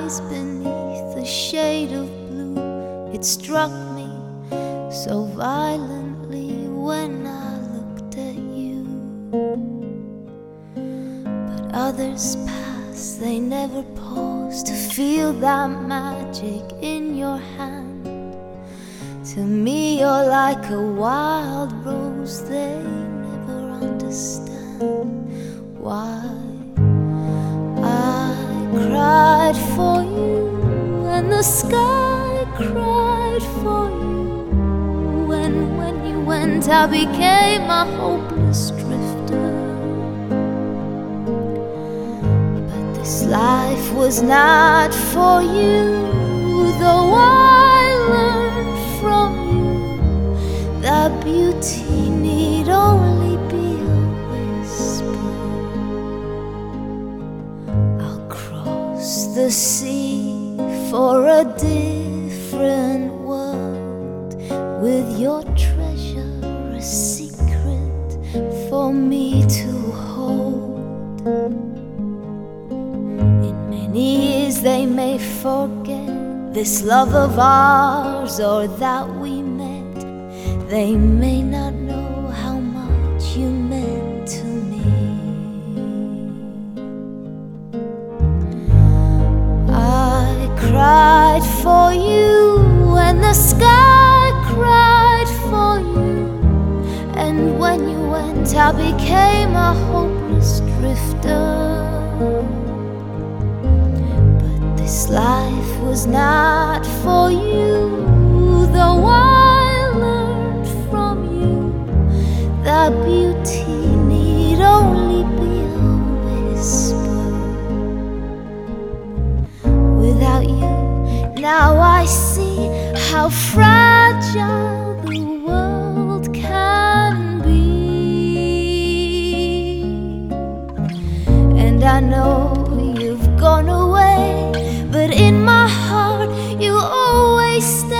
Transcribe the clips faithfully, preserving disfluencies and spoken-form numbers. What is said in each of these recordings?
eyes beneath a shade of blue. It struck me so violently when I looked at you. But others pass, they never pause to feel that magic in your hand. To me you're like a wild rose, they never understand why. I cried for you and the sky cried for you, and when you went I became a hopeless drifter. But this life was not for you, though I learned from you that beauty need only be a whisper. I'll cross the sea for a different world, with your treasure a secret for me to hold. In many years they may forget this love of ours, or that we met. They may not know how much you meant to me. I cried for you and the sky cried for you, and when you went I became a hopeless drifter. This life was not for you, though I learned from you that beauty need only be a whisper. Without you, now I see how fragile the world can be, and I know you've gone away, but in my heart you always stay.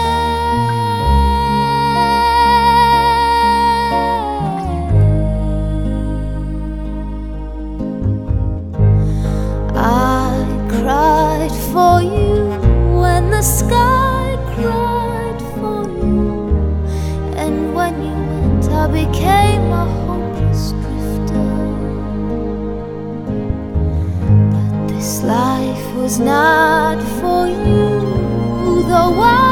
I cried for you when the sky cried for you, and when you went I became a hopeless drifter. But this life was not for you, though I